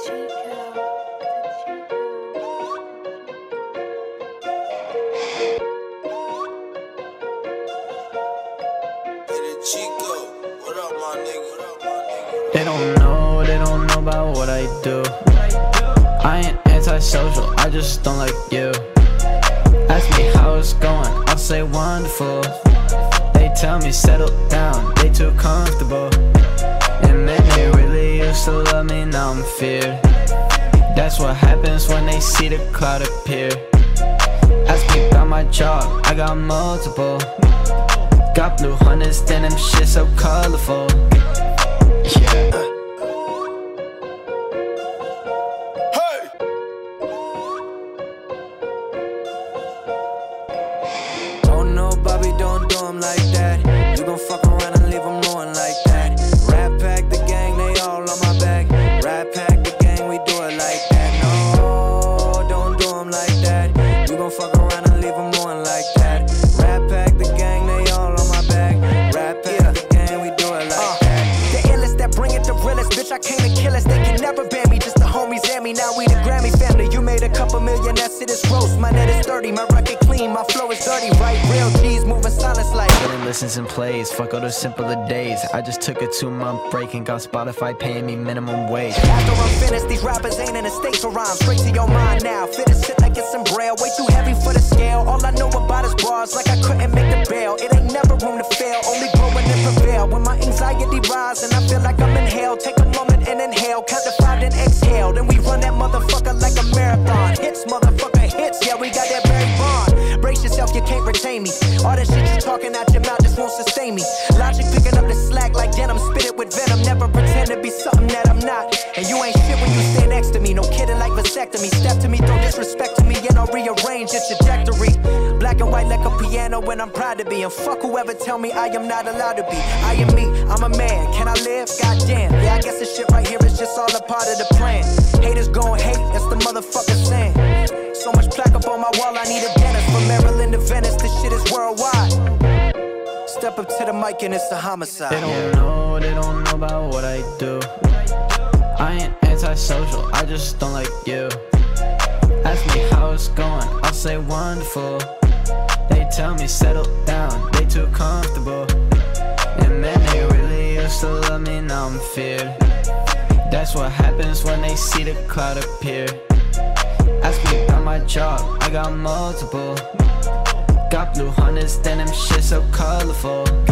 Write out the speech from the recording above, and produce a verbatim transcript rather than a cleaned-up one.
They don't know, they don't know about what I do. I ain't antisocial, I just don't like you. Ask me how it's going, I'll say wonderful. They tell me settle down, they too comfortable. And then they really used to love me, now I'm feared. That's what happens when they see the cloud appear. Ask me about my job, I got multiple. Got blue hunters, then them shit so colorful. Yeah. Hey! Oh no, Bobby, don't do him like that. You gon' fuck around and leave him knowing like that. Rat pack the gang, they all on my back. Rat pack the gang, we do it like that. No, don't do him like that. You gon' fuck around and leave him knowing like that. Rat pack the gang, they all on my back. Rat pack yeah. the gang, we do it like uh. that. Bring it the realest, bitch, I came to kill us. They can never ban me, just the homies and me. Now we the Grammy family. You made a couple million, that's it, it's gross. My net is thirty, my record clean, my flow is dirty. Right, real G's moving silence like getting listens and plays, fuck all those simpler days. I just took a two month break and got Spotify paying me minimum wage. After I'm finished, these rappers ain't in a state for rhyme. Straight to your mind now, fit as shit like it's some braille. Way too heavy for the scale, all I know about is bars. Like I couldn't make the bail, it ain't never room to fail. Only growing and prevail, when my anxiety rise and I feel like I'm in hell. Take a moment and inhale, count to five then exhale. Then we run that motherfucker like a marathon. Hits, motherfucker, hits, yeah, we got that very bond. Brace yourself, you can't retain me. All that shit you talking out your mouth just won't sustain me. Logic picking up the slack like denim, spit it with venom. Never pretend to be something that I'm not. And you ain't shit when you stay next to me. No kidding like vasectomy. Step to me, throw disrespect to me, and I'll rearrange your trajectory. Black and white like a piano when I'm proud to be. And fuck whoever tell me I am not allowed to be. I am me, I'm a man, can I live? Goddamn, yeah, I guess this shit right here is just all a part of the plan. Haters gon' hate, that's the motherfucker saying. So much plaque up on my wall, I need a dentist. From Maryland to Venice, this shit is worldwide. Step up to the mic and it's a homicide. They don't know, they don't know about what I do. I ain't antisocial, I just don't like you. Ask me how it's going, I'll say wonderful. They tell me settle down, they too comfortable. And then they really used to love me, now I'm feared. That's what happens when they see the cloud appear. Ask me about my job, I got multiple. Got blue hunters, then them shit so colorful.